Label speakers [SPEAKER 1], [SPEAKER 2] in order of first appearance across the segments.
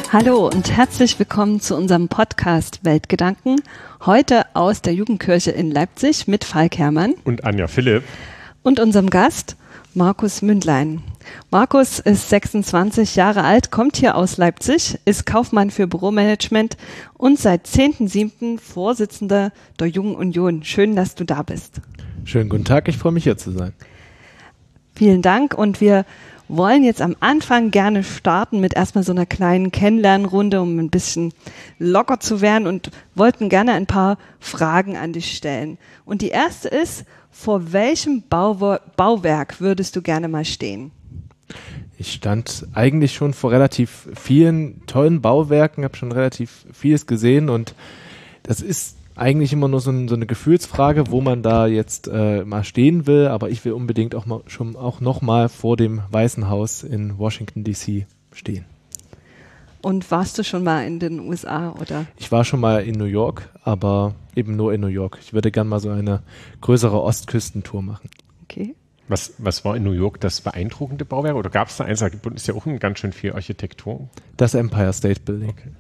[SPEAKER 1] Hallo und herzlich willkommen zu unserem Podcast Weltgedanken. Heute aus der Jugendkirche in Leipzig mit Falk Herrmann
[SPEAKER 2] und Anja Philipp
[SPEAKER 1] und unserem Gast Markus Mündlein. Markus ist 26 Jahre alt, kommt hier aus Leipzig, ist Kaufmann für Büromanagement und seit 10.7. Vorsitzender der Jungen Union. Schön, dass du da bist.
[SPEAKER 3] Schönen guten Tag, ich freue mich hier zu sein.
[SPEAKER 1] Vielen Dank und wir wollen jetzt am Anfang gerne starten mit erstmal so einer kleinen Kennenlernrunde, um ein bisschen locker zu werden und wollten gerne ein paar Fragen an dich stellen. Und die erste ist, vor welchem Bauwerk würdest du gerne mal stehen?
[SPEAKER 3] Ich stand eigentlich schon vor relativ vielen tollen Bauwerken, habe schon relativ vieles gesehen und das ist eigentlich immer nur so eine Gefühlsfrage, wo man da jetzt mal stehen will, aber ich will unbedingt auch noch mal vor dem Weißen Haus in Washington D.C. stehen.
[SPEAKER 1] Und warst du schon mal in den USA, oder?
[SPEAKER 3] Ich war schon mal in New York, aber eben nur in New York. Ich würde gerne mal so eine größere Ostküstentour machen.
[SPEAKER 1] Okay.
[SPEAKER 2] Was war in New York das beeindruckende Bauwerk? Oder gab es da eins? Da ist ja auch ganz schön viel Architektur.
[SPEAKER 3] Das Empire State Building.
[SPEAKER 2] Okay.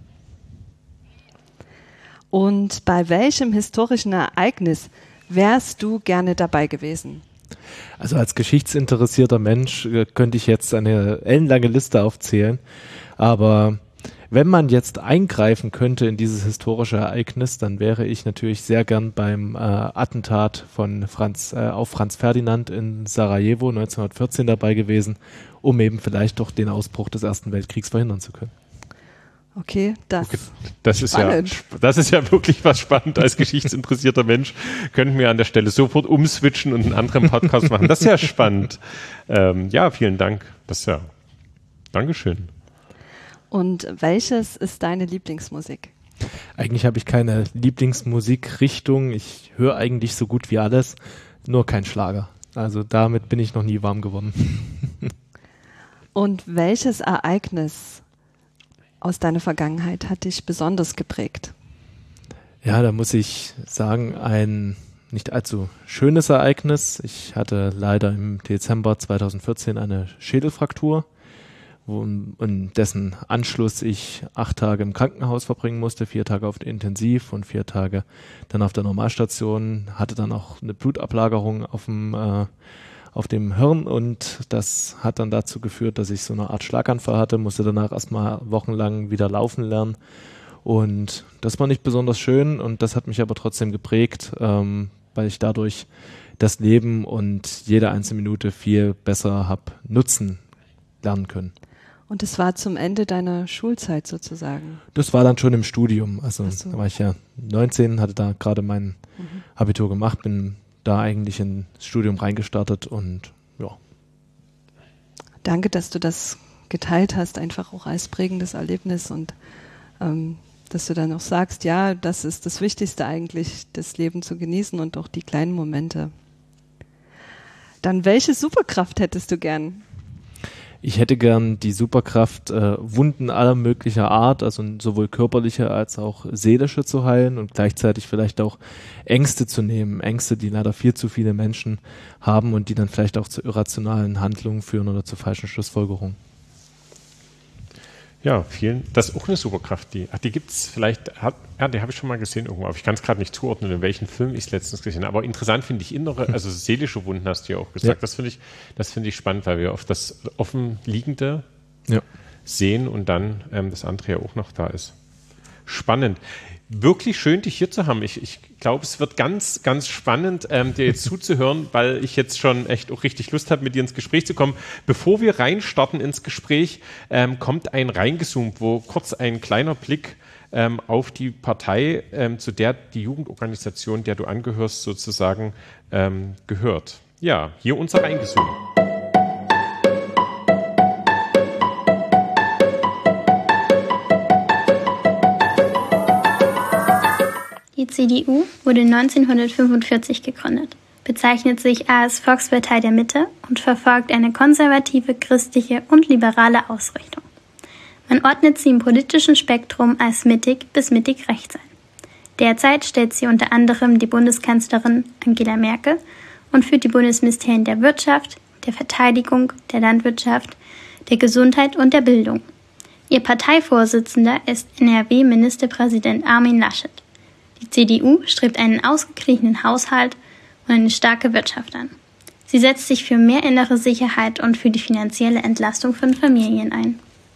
[SPEAKER 1] Und bei welchem historischen Ereignis wärst du gerne dabei gewesen?
[SPEAKER 3] Also als geschichtsinteressierter Mensch könnte ich jetzt eine ellenlange Liste aufzählen, aber wenn man jetzt eingreifen könnte in dieses historische Ereignis, dann wäre ich natürlich sehr gern beim Attentat auf Franz Ferdinand in Sarajevo 1914 dabei gewesen, um eben vielleicht doch den Ausbruch des Ersten Weltkriegs verhindern zu können.
[SPEAKER 1] Okay,
[SPEAKER 2] das ist ja wirklich was spannend. Als geschichtsinteressierter Mensch könnten wir an der Stelle sofort umswitchen und einen anderen Podcast machen. Das ist ja spannend. Ja, vielen Dank. Dankeschön.
[SPEAKER 1] Und welches ist deine Lieblingsmusik?
[SPEAKER 3] Eigentlich habe ich keine Lieblingsmusikrichtung. Ich höre eigentlich so gut wie alles, nur kein Schlager. Also damit bin ich noch nie warm geworden.
[SPEAKER 1] Und welches Ereignis aus deiner Vergangenheit hat dich besonders geprägt?
[SPEAKER 3] Ja, da muss ich sagen, ein nicht allzu schönes Ereignis. Ich hatte leider im Dezember 2014 eine Schädelfraktur, in dessen Anschluss ich 8 Tage im Krankenhaus verbringen musste, 4 Tage auf der Intensiv und 4 Tage dann auf der Normalstation, hatte dann auch eine Blutablagerung auf dem Hirn und das hat dann dazu geführt, dass ich so eine Art Schlaganfall hatte, musste danach erstmal wochenlang wieder laufen lernen und das war nicht besonders schön und das hat mich aber trotzdem geprägt, weil ich dadurch das Leben und jede einzelne Minute viel besser habe nutzen lernen können.
[SPEAKER 1] Und es war zum Ende deiner Schulzeit sozusagen? Das
[SPEAKER 3] war dann schon im Studium, also da war ich ja 19, hatte da gerade mein Abitur gemacht, bin da eigentlich ins Studium reingestartet und ja.
[SPEAKER 1] Danke, dass du das geteilt hast, einfach auch als prägendes Erlebnis und dass du dann auch sagst, ja, das ist das Wichtigste eigentlich, das Leben zu genießen und auch die kleinen Momente. Dann, welche Superkraft hättest du gern?
[SPEAKER 3] Ich hätte gern die Superkraft, Wunden aller möglicher Art, also sowohl körperliche als auch seelische zu heilen und gleichzeitig vielleicht auch Ängste zu nehmen. Ängste, die leider viel zu viele Menschen haben und die dann vielleicht auch zu irrationalen Handlungen führen oder zu falschen Schlussfolgerungen.
[SPEAKER 2] Ja, das ist auch eine Superkraft. Die gibt es vielleicht, die habe ich schon mal gesehen irgendwo, aber ich kann es gerade nicht zuordnen, in welchem Film ich es letztens gesehen habe. Aber interessant finde ich also seelische Wunden hast du ja auch gesagt. Ja. Das finde ich spannend, weil wir oft das Offenliegende sehen und dann das andere ja auch noch da ist. Spannend. Wirklich schön, dich hier zu haben. Ich glaube, es wird ganz, ganz spannend, dir jetzt zuzuhören, weil ich jetzt schon echt auch richtig Lust habe, mit dir ins Gespräch zu kommen. Bevor wir reinstarten ins Gespräch, kommt ein reingezoomt, wo kurz ein kleiner Blick auf die Partei, zu der die Jugendorganisation, der du angehörst, sozusagen gehört. Ja, hier unser reingezoomt.
[SPEAKER 4] Die CDU wurde 1945 gegründet, bezeichnet sich als Volkspartei der Mitte und verfolgt eine konservative, christliche und liberale Ausrichtung. Man ordnet sie im politischen Spektrum als mittig bis mittig rechts ein. Derzeit stellt sie unter anderem die Bundeskanzlerin Angela Merkel und führt die Bundesministerien der Wirtschaft, der Verteidigung, der Landwirtschaft, der Gesundheit und der Bildung. Ihr Parteivorsitzender ist NRW-Ministerpräsident Armin Laschet. Die CDU strebt einen ausgeglichenen Haushalt und eine starke Wirtschaft an. Sie setzt sich für mehr innere Sicherheit und für die finanzielle Entlastung von Familien ein.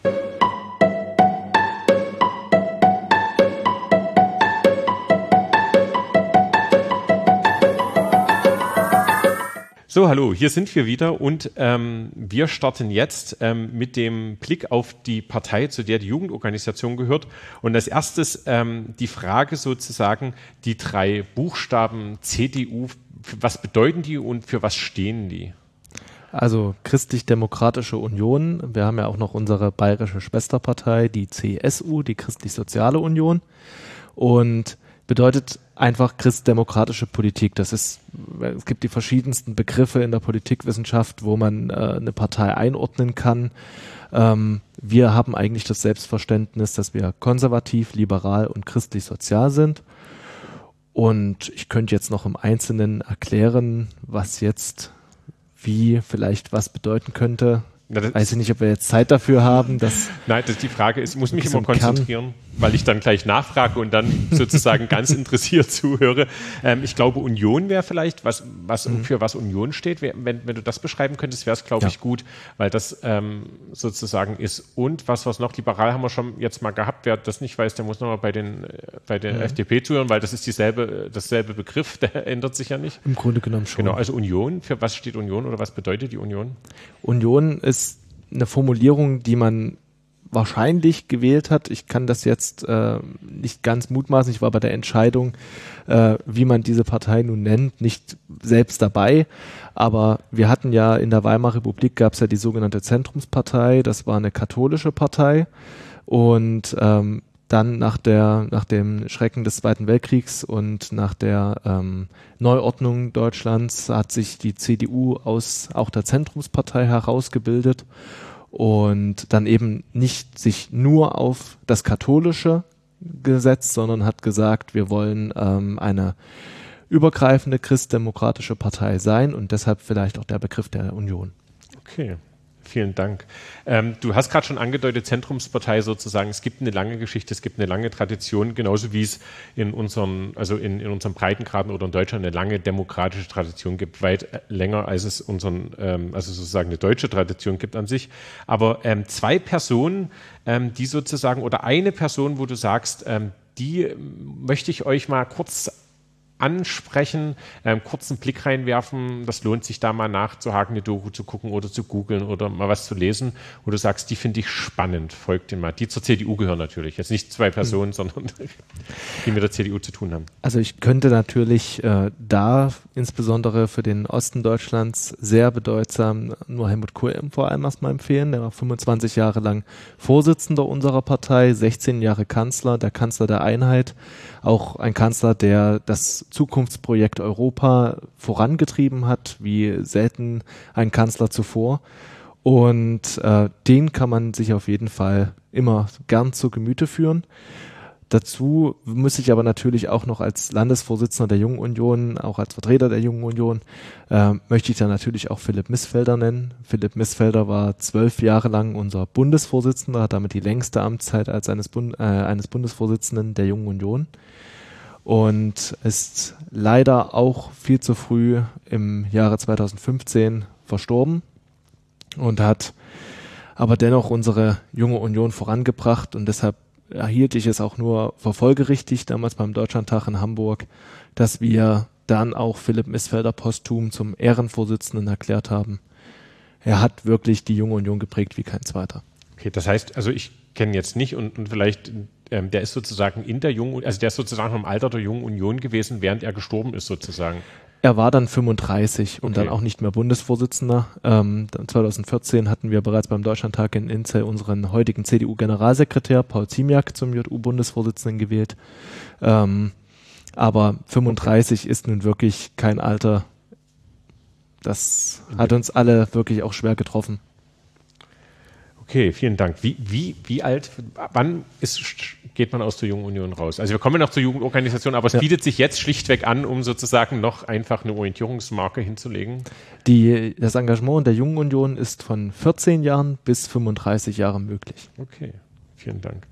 [SPEAKER 2] So, hallo, hier sind wir wieder und wir starten jetzt mit dem Blick auf die Partei, zu der die Jugendorganisation gehört. Und als erstes die Frage sozusagen, die 3 Buchstaben CDU, was bedeuten die und für was stehen die?
[SPEAKER 3] Also Christlich-Demokratische Union, wir haben ja auch noch unsere bayerische Schwesterpartei, die CSU, die Christlich-Soziale Union, und bedeutet einfach christdemokratische Politik. Es gibt die verschiedensten Begriffe in der Politikwissenschaft, wo man eine Partei einordnen kann. Wir haben eigentlich das Selbstverständnis, dass wir konservativ, liberal und christlich-sozial sind. Und ich könnte jetzt noch im Einzelnen erklären, was jetzt wie vielleicht was bedeuten könnte. Weiß ich nicht, ob wir jetzt Zeit dafür haben.
[SPEAKER 2] Nein, die Frage ist, ich muss mich immer konzentrieren, weil ich dann gleich nachfrage und dann sozusagen ganz interessiert zuhöre. Ich glaube, Union wäre vielleicht, für was Union steht. Wenn du das beschreiben könntest, wäre es, glaube ich, gut, weil das sozusagen ist. Und was noch, liberal haben wir schon jetzt mal gehabt. Wer das nicht weiß, der muss nochmal bei den FDP zuhören, weil das ist dasselbe Begriff, der ändert sich ja nicht.
[SPEAKER 3] Im Grunde genommen schon.
[SPEAKER 2] Genau, also Union, für was steht Union oder was bedeutet die Union?
[SPEAKER 3] Union ist eine Formulierung, die man wahrscheinlich gewählt hat. Ich kann das jetzt nicht ganz mutmaßen. Ich war bei der Entscheidung, wie man diese Partei nun nennt, nicht selbst dabei. Aber wir hatten ja in der Weimarer Republik, gab es ja die sogenannte Zentrumspartei. Das war eine katholische Partei. Und dann nach dem Schrecken des Zweiten Weltkriegs und nach der Neuordnung Deutschlands hat sich die CDU aus auch der Zentrumspartei herausgebildet und dann eben nicht sich nur auf das Katholische gesetzt, sondern hat gesagt, wir wollen eine übergreifende christdemokratische Partei sein und deshalb vielleicht auch der Begriff der Union.
[SPEAKER 2] Okay. Vielen Dank. Du hast gerade schon angedeutet, Zentrumspartei sozusagen, es gibt eine lange Geschichte, es gibt eine lange Tradition, genauso wie es in unseren Breitengraden oder in Deutschland eine lange demokratische Tradition gibt, weit länger als es sozusagen eine deutsche Tradition gibt an sich. Aber 2 Personen, die sozusagen, oder eine Person, wo du sagst, die möchte ich euch mal kurz ansprechen, kurzen Blick reinwerfen, das lohnt sich da mal nachzuhaken, eine Doku zu gucken oder zu googeln oder mal was zu lesen, wo du sagst, die finde ich spannend, folgt dir mal. Die zur CDU gehören natürlich, jetzt nicht 2 Personen, sondern die mit der CDU zu tun haben.
[SPEAKER 3] Also ich könnte natürlich da insbesondere für den Osten Deutschlands sehr bedeutsam nur Helmut Kohl vor allem erstmal empfehlen, der war 25 Jahre lang Vorsitzender unserer Partei, 16 Jahre Kanzler, der Kanzler der Einheit, auch ein Kanzler, der das Zukunftsprojekt Europa vorangetrieben hat, wie selten ein Kanzler zuvor. Und den kann man sich auf jeden Fall immer gern zu Gemüte führen. Dazu muss ich aber natürlich auch noch als Landesvorsitzender der Jungen Union, auch als Vertreter der Jungen Union, möchte ich da natürlich auch Philipp Missfelder nennen. Philipp Missfelder war 12 Jahre lang unser Bundesvorsitzender, hat damit die längste Amtszeit als eines Bundesvorsitzenden der Jungen Union und ist leider auch viel zu früh im Jahre 2015 verstorben und hat aber dennoch unsere Junge Union vorangebracht und deshalb erhielt ich es auch nur für folgerichtig, damals beim Deutschlandtag in Hamburg, dass wir dann auch Philipp Missfelder posthum zum Ehrenvorsitzenden erklärt haben. Er hat wirklich die Junge Union geprägt wie kein zweiter.
[SPEAKER 2] Okay, das heißt, also ich kenne jetzt nicht und vielleicht, der ist sozusagen der ist sozusagen im Alter der Jungen Union gewesen, während er gestorben ist sozusagen.
[SPEAKER 3] Er war dann 35 und dann auch nicht mehr Bundesvorsitzender. 2014 hatten wir bereits beim Deutschlandtag in Inzell unseren heutigen CDU-Generalsekretär Paul Ziemiak zum JU-Bundesvorsitzenden gewählt. Aber 35 ist nun wirklich kein Alter. Das hat uns alle wirklich auch schwer getroffen.
[SPEAKER 2] Okay, vielen Dank. Wie alt, wann geht man aus der Jungen Union raus? Also wir kommen noch zur Jugendorganisation, aber es bietet sich jetzt schlichtweg an, um sozusagen noch einfach eine Orientierungsmarke hinzulegen.
[SPEAKER 3] Das Engagement der Jungen Union ist von 14 Jahren bis 35 Jahren möglich.
[SPEAKER 2] Okay. Vielen Dank.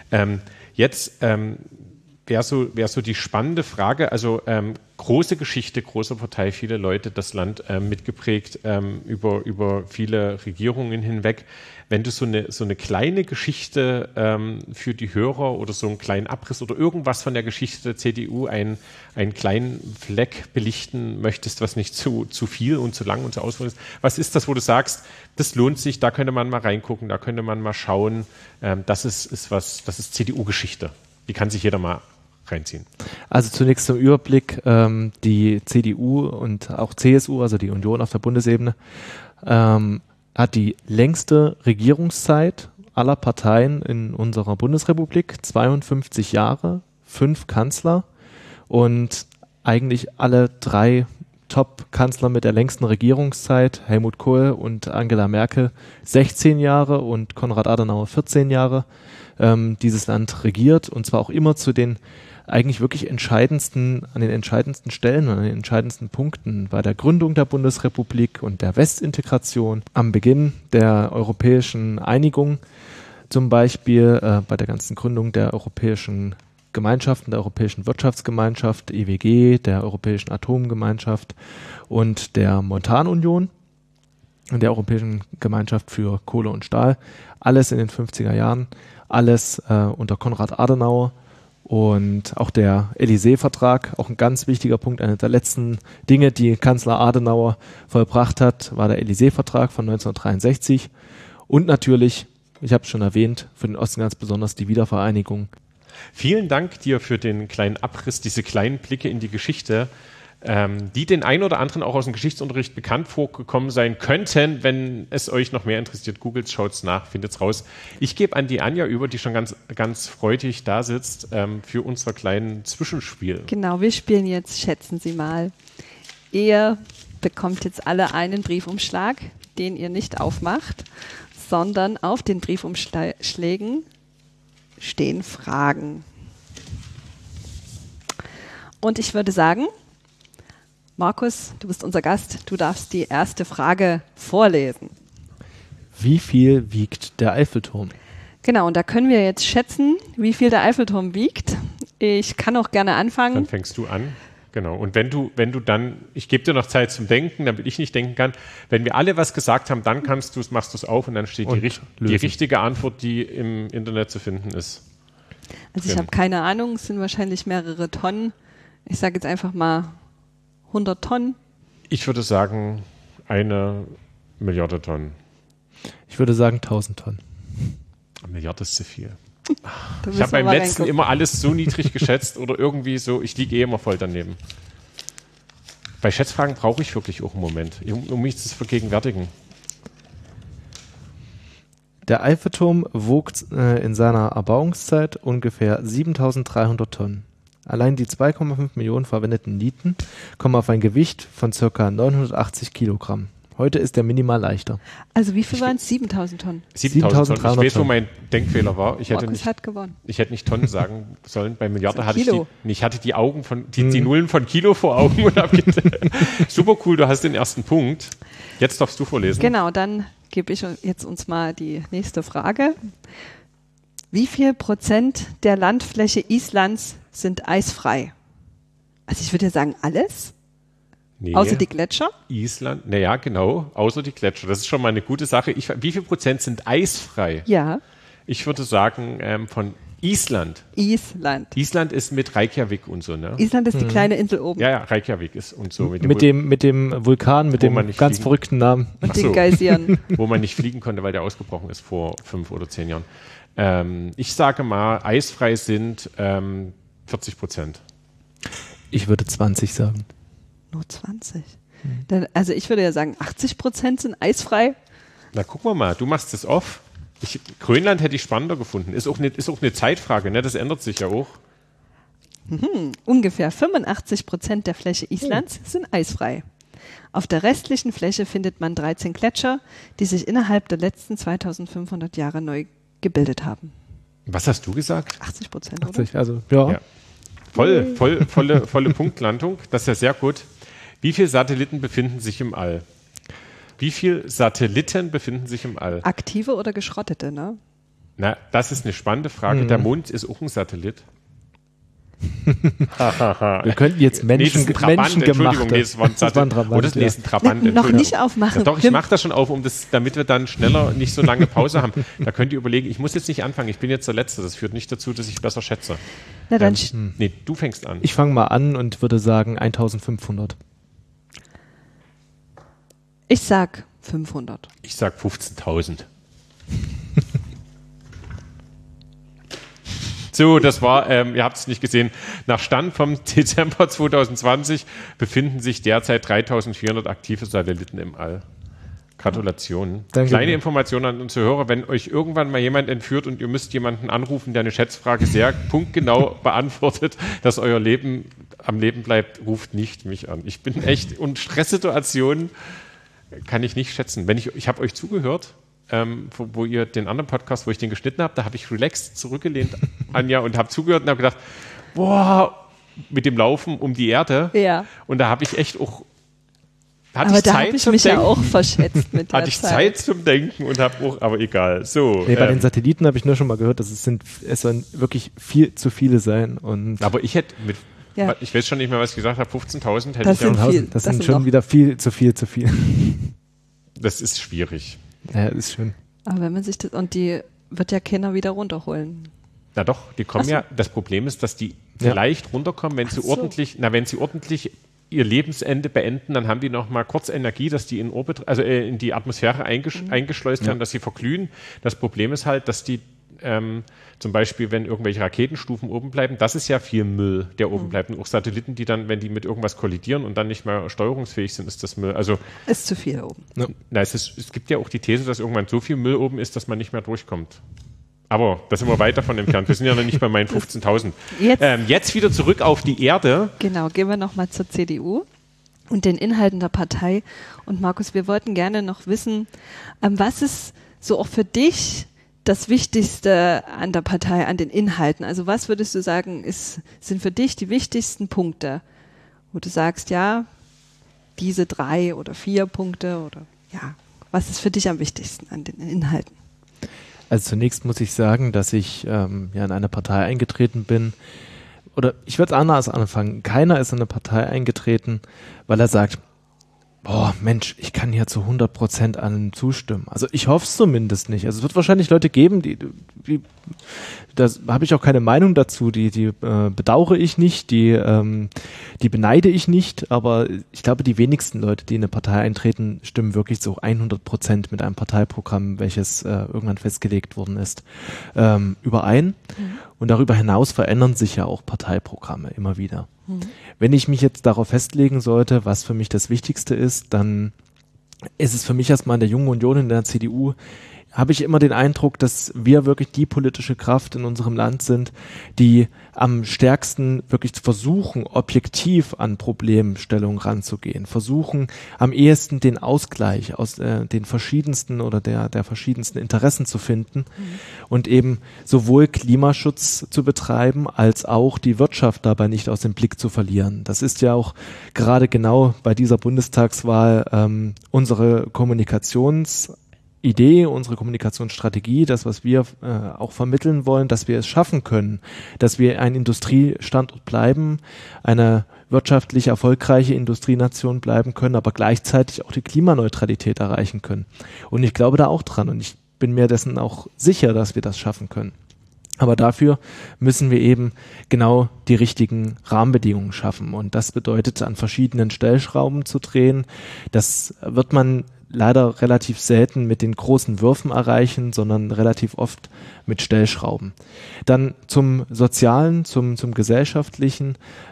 [SPEAKER 2] Jetzt wäre so die spannende Frage, also große Geschichte, große Partei, viele Leute, das Land mitgeprägt über viele Regierungen hinweg. Wenn du so eine kleine Geschichte für die Hörer oder so einen kleinen Abriss oder irgendwas von der Geschichte der CDU, einen kleinen Fleck belichten möchtest, was nicht zu viel und zu lang und zu ausführlich ist, was ist das, wo du sagst, das lohnt sich, da könnte man mal reingucken, da könnte man mal schauen, das ist CDU-Geschichte. Die kann sich jeder mal reinziehen.
[SPEAKER 3] Also zunächst zum Überblick, die CDU und auch CSU, also die Union auf der Bundesebene, hat die längste Regierungszeit aller Parteien in unserer Bundesrepublik, 52 Jahre, 5 Kanzler und eigentlich alle 3 Top-Kanzler mit der längsten Regierungszeit, Helmut Kohl und Angela Merkel, 16 Jahre und Konrad Adenauer 14 Jahre, dieses Land regiert und zwar auch immer zu den eigentlich wirklich an den entscheidendsten Stellen und an den entscheidendsten Punkten bei der Gründung der Bundesrepublik und der Westintegration, am Beginn der europäischen Einigung, zum Beispiel bei der ganzen Gründung der europäischen Gemeinschaften, der Europäischen Wirtschaftsgemeinschaft, EWG, der Europäischen Atomgemeinschaft und der Montanunion und der Europäischen Gemeinschaft für Kohle und Stahl. Alles in den 50er Jahren, alles unter Konrad Adenauer. Und auch der Élysée-Vertrag, auch ein ganz wichtiger Punkt, einer der letzten Dinge, die Kanzler Adenauer vollbracht hat, war der Élysée-Vertrag von 1963. Und natürlich, ich habe es schon erwähnt, für den Osten ganz besonders die Wiedervereinigung.
[SPEAKER 2] Vielen Dank dir für den kleinen Abriss, diese kleinen Blicke in die Geschichte, die den einen oder anderen auch aus dem Geschichtsunterricht bekannt vorgekommen sein könnten. Wenn es euch noch mehr interessiert, googelt, schaut's nach, findet's raus. Ich gebe an die Anja über, die schon ganz, ganz freudig da sitzt, für unser kleinen Zwischenspiel.
[SPEAKER 1] Genau, wir spielen jetzt Schätzen Sie mal. Ihr bekommt jetzt alle einen Briefumschlag, den ihr nicht aufmacht, sondern auf den Briefumschlägen stehen Fragen. Und ich würde sagen, Markus, du bist unser Gast, du darfst die erste Frage vorlesen.
[SPEAKER 3] Wie viel wiegt der Eiffelturm?
[SPEAKER 1] Genau, und da können wir jetzt schätzen, wie viel der Eiffelturm wiegt. Ich kann auch gerne anfangen.
[SPEAKER 2] Dann fängst du an. Genau. Und wenn du dann, ich gebe dir noch Zeit zum Denken, damit ich nicht denken kann. Wenn wir alle was gesagt haben, dann machst du es auf und dann steht die richtige Antwort, die im Internet zu finden ist.
[SPEAKER 1] Also ich habe keine Ahnung, es sind wahrscheinlich mehrere Tonnen. Ich sage jetzt einfach mal 100 Tonnen.
[SPEAKER 2] Ich würde sagen 1 Milliarde Tonnen.
[SPEAKER 3] Ich würde sagen 1000 Tonnen.
[SPEAKER 2] 1 Milliarde ist zu viel. Ich habe beim letzten immer alles so niedrig geschätzt oder irgendwie so, ich liege immer voll daneben. Bei Schätzfragen brauche ich wirklich auch einen Moment, um mich zu vergegenwärtigen.
[SPEAKER 3] Der Eiffelturm wog in seiner Erbauungszeit ungefähr 7.300 Tonnen. Allein die 2,5 Millionen verwendeten Nieten kommen auf ein Gewicht von ca. 980 Kilogramm. Heute ist er minimal leichter.
[SPEAKER 1] Also wie viel waren es? 7.000 Tonnen?
[SPEAKER 2] 7.000 Tonnen. Ich weiß, wo mein Denkfehler war. Ich hätte nicht Tonnen sagen sollen. Bei Milliarde hatte ich hatte die Augen die Nullen von Kilo vor Augen und habe gedacht, super cool, du hast den ersten Punkt. Jetzt darfst du vorlesen.
[SPEAKER 1] Genau, dann gebe ich jetzt uns mal die nächste Frage. Wie viel Prozent der Landfläche Islands sind eisfrei? Also ich würde ja sagen, alles? Nee. Außer die Gletscher?
[SPEAKER 2] Island, naja, genau, außer die Gletscher. Das ist schon mal eine gute Sache. Wie viel Prozent sind eisfrei?
[SPEAKER 1] Ja.
[SPEAKER 2] Ich würde sagen, von Island. Island ist mit Reykjavik und so, ne?
[SPEAKER 1] Island ist die kleine Insel oben.
[SPEAKER 2] Ja, Reykjavik ist und so.
[SPEAKER 3] Mit dem Vulkan, mit dem ganz verrückten Namen.
[SPEAKER 1] Und den Geysiren.
[SPEAKER 2] Wo man nicht fliegen konnte, weil der ausgebrochen ist vor 5 oder 10 Jahren. Ich sage mal, eisfrei sind 40%.
[SPEAKER 3] Ich würde 20 sagen.
[SPEAKER 1] Nur 20? Also ich würde ja sagen, 80% sind eisfrei.
[SPEAKER 2] Na, gucken wir mal, du machst es off. Grönland hätte ich spannender gefunden. Ist auch eine Zeitfrage, ne? Das ändert sich ja auch.
[SPEAKER 1] Ungefähr 85% der Fläche Islands sind eisfrei. Auf der restlichen Fläche findet man 13 Gletscher, die sich innerhalb der letzten 2500 Jahre neu gebildet haben.
[SPEAKER 2] Was hast du gesagt?
[SPEAKER 1] 80%,
[SPEAKER 3] 80, oder? Also, ja.
[SPEAKER 2] Volle Punktlandung. Das ist ja sehr gut. Wie viele Satelliten befinden sich im All?
[SPEAKER 1] Aktive oder geschrottete, ne?
[SPEAKER 2] Na, das ist eine spannende Frage. Der Mond ist auch ein Satellit.
[SPEAKER 3] Wir könnten jetzt Menschen gemacht.
[SPEAKER 2] Entschuldigung, nee, das war ein Trabant. Oder das ist ein Trabant.
[SPEAKER 1] Noch nicht aufmachen.
[SPEAKER 2] Doch, ich mache das schon auf, damit wir dann schneller nicht so lange Pause haben. Da könnt ihr überlegen, ich muss jetzt nicht anfangen, ich bin jetzt der Letzte. Das führt nicht dazu, dass ich besser schätze.
[SPEAKER 1] Na dann
[SPEAKER 2] nee, du fängst an.
[SPEAKER 3] Ich fange mal an und würde sagen 1500.
[SPEAKER 1] Ich sag 500.
[SPEAKER 2] Ich sag 15.000. So, das war, ihr habt es nicht gesehen, nach Stand vom Dezember 2020 befinden sich derzeit 3.400 aktive Satelliten im All. Gratulation.
[SPEAKER 3] Danke.
[SPEAKER 2] Kleine Information an unsere Hörer, wenn euch irgendwann mal jemand entführt und ihr müsst jemanden anrufen, der eine Schätzfrage sehr punktgenau beantwortet, dass euer Leben am Leben bleibt, ruft nicht mich an. Ich bin echt, und Stresssituationen kann ich nicht schätzen. Ich habe euch zugehört, wo ihr den anderen Podcast, wo ich den geschnitten habe, da habe ich relaxed zurückgelehnt, Anja, und habe zugehört und habe gedacht, boah, mit dem Laufen um die Erde.
[SPEAKER 1] Ja.
[SPEAKER 2] Und da habe ich echt auch,
[SPEAKER 1] aber da habe ich mich ja auch verschätzt mit der
[SPEAKER 2] Hatte ich Zeit zum Denken und habe auch, aber egal. So.
[SPEAKER 3] Nee, bei den Satelliten habe ich nur schon mal gehört, dass es sollen wirklich viel zu viele sein. Und
[SPEAKER 2] aber ich hätte ich weiß schon nicht mehr, was ich gesagt habe, 15.000 hätte
[SPEAKER 1] das
[SPEAKER 2] ich auch.
[SPEAKER 3] Das sind schon wieder viel zu viel.
[SPEAKER 2] Das ist schwierig.
[SPEAKER 3] Ja, ist schön.
[SPEAKER 1] Aber wenn man sich das, und die wird ja keiner wieder runterholen.
[SPEAKER 2] Na doch, die kommen ja, das Problem ist, dass die vielleicht runterkommen, wenn sie ordentlich ihr Lebensende beenden, dann haben die noch mal kurz Energie, dass die in Orbit, also in die Atmosphäre eingeschleust werden, dass sie verglühen. Das Problem ist halt, dass die zum Beispiel, wenn irgendwelche Raketenstufen oben bleiben, das ist ja viel Müll, der oben bleibt. Und auch Satelliten, die dann, wenn die mit irgendwas kollidieren und dann nicht mehr steuerungsfähig sind, ist das Müll. Also
[SPEAKER 1] ist zu viel oben.
[SPEAKER 3] Ja.
[SPEAKER 2] Na, es gibt ja auch die These, dass irgendwann so viel Müll oben ist, dass man nicht mehr durchkommt. Aber da sind wir weit davon entfernt. Wir sind ja noch nicht bei meinen 15.000. Jetzt wieder zurück auf die Erde.
[SPEAKER 1] Genau, gehen wir nochmal zur CDU und den Inhalten der Partei. Und Markus, wir wollten gerne noch wissen, was ist so auch für dich das Wichtigste an der Partei, an den Inhalten? Also was würdest du sagen, sind für dich die wichtigsten Punkte, wo du sagst, ja, diese 3 oder 4 Punkte oder ja, was ist für dich am wichtigsten an den Inhalten?
[SPEAKER 3] Also zunächst muss ich sagen, dass ich in eine Partei eingetreten bin, oder ich würde es anders anfangen. Keiner ist in eine Partei eingetreten, weil er sagt, boah, Mensch, ich kann hier zu 100% allem zustimmen. Also ich hoffe es zumindest nicht. Also es wird wahrscheinlich Leute geben, die da habe ich auch keine Meinung dazu, die bedauere ich nicht, die beneide ich nicht, aber ich glaube, die wenigsten Leute, die in eine Partei eintreten, stimmen wirklich zu 100% mit einem Parteiprogramm, welches irgendwann festgelegt worden ist, überein. Und darüber hinaus verändern sich ja auch Parteiprogramme immer wieder. Wenn ich mich jetzt darauf festlegen sollte, was für mich das Wichtigste ist, dann ist es für mich erstmal in der Jungen Union, in der CDU, habe ich immer den Eindruck, dass wir wirklich die politische Kraft in unserem Land sind, die am stärksten wirklich versuchen, objektiv an Problemstellungen ranzugehen, versuchen am ehesten den Ausgleich aus den verschiedensten oder der verschiedensten Interessen zu finden und eben sowohl Klimaschutz zu betreiben, als auch die Wirtschaft dabei nicht aus dem Blick zu verlieren. Das ist ja auch gerade genau bei dieser Bundestagswahl unsere Kommunikationsidee, unsere Kommunikationsstrategie, das, was wir auch vermitteln wollen, dass wir es schaffen können, dass wir ein Industriestandort bleiben, eine wirtschaftlich erfolgreiche Industrienation bleiben können, aber gleichzeitig auch die Klimaneutralität erreichen können. Und ich glaube da auch dran und ich bin mir dessen auch sicher, dass wir das schaffen können. Aber dafür müssen wir eben genau die richtigen Rahmenbedingungen schaffen. Und das bedeutet, an verschiedenen Stellschrauben zu drehen. Das wird man leider relativ selten mit den großen Würfen erreichen, sondern relativ oft mit Stellschrauben. Dann zum Sozialen, zum Gesellschaftlichen.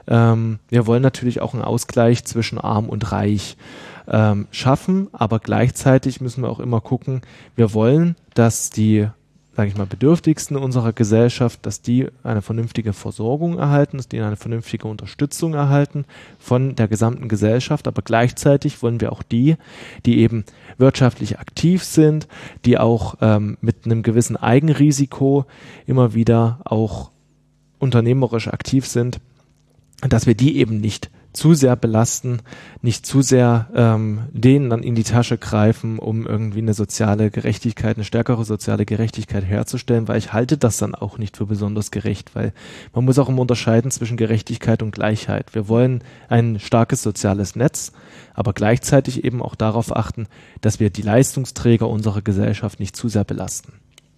[SPEAKER 3] Wir wollen natürlich auch einen Ausgleich zwischen Arm und Reich schaffen, aber gleichzeitig müssen wir auch immer gucken, wir wollen, dass die, sage ich mal, Bedürftigsten unserer Gesellschaft, dass die eine vernünftige Versorgung erhalten, dass die eine vernünftige Unterstützung erhalten von der gesamten Gesellschaft, aber gleichzeitig wollen wir auch die eben wirtschaftlich aktiv sind, die auch mit einem gewissen Eigenrisiko immer wieder auch unternehmerisch aktiv sind, dass wir die eben nicht zu sehr belasten, nicht zu sehr denen dann in die Tasche greifen, um irgendwie eine soziale Gerechtigkeit, eine stärkere soziale Gerechtigkeit herzustellen, weil ich halte das dann auch nicht für besonders gerecht, weil man muss auch immer unterscheiden zwischen Gerechtigkeit und Gleichheit. Wir wollen ein starkes soziales Netz, aber gleichzeitig eben auch darauf achten, dass wir die Leistungsträger unserer Gesellschaft nicht zu sehr belasten.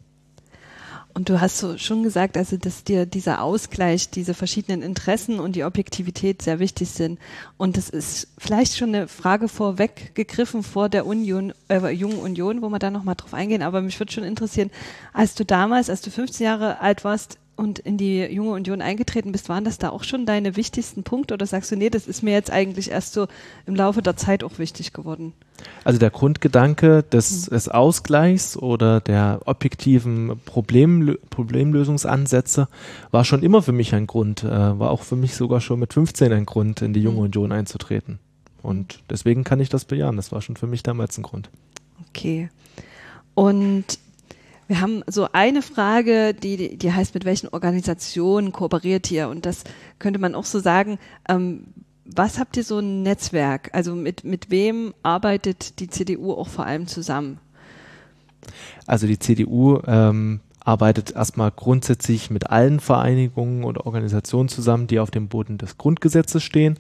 [SPEAKER 1] Und du hast so schon gesagt, also dass dir dieser Ausgleich, diese verschiedenen Interessen und die Objektivität sehr wichtig sind. Und das ist vielleicht schon eine Frage vorweggegriffen vor der Jungen Union, wo wir da nochmal drauf eingehen. Aber mich würde schon interessieren, als du 15 Jahre alt warst und in die Junge Union eingetreten bist, waren das da auch schon deine wichtigsten Punkte? Oder sagst du, nee, das ist mir jetzt eigentlich erst so im Laufe der Zeit auch wichtig geworden?
[SPEAKER 3] Also der Grundgedanke des Ausgleichs oder der objektiven Problemlösungsansätze war schon immer für mich ein Grund, war auch für mich sogar schon mit 15 ein Grund, in die Junge Union einzutreten. Und deswegen kann ich das bejahen. Das war schon für mich damals ein Grund.
[SPEAKER 1] Okay. Und wir haben so eine Frage, die heißt, mit welchen Organisationen kooperiert ihr? Und das könnte man auch so sagen, was habt ihr so ein Netzwerk? Also mit wem arbeitet die CDU auch vor allem zusammen?
[SPEAKER 3] Also die CDU arbeitet erstmal grundsätzlich mit allen Vereinigungen oder Organisationen zusammen, die auf dem Boden des Grundgesetzes stehen.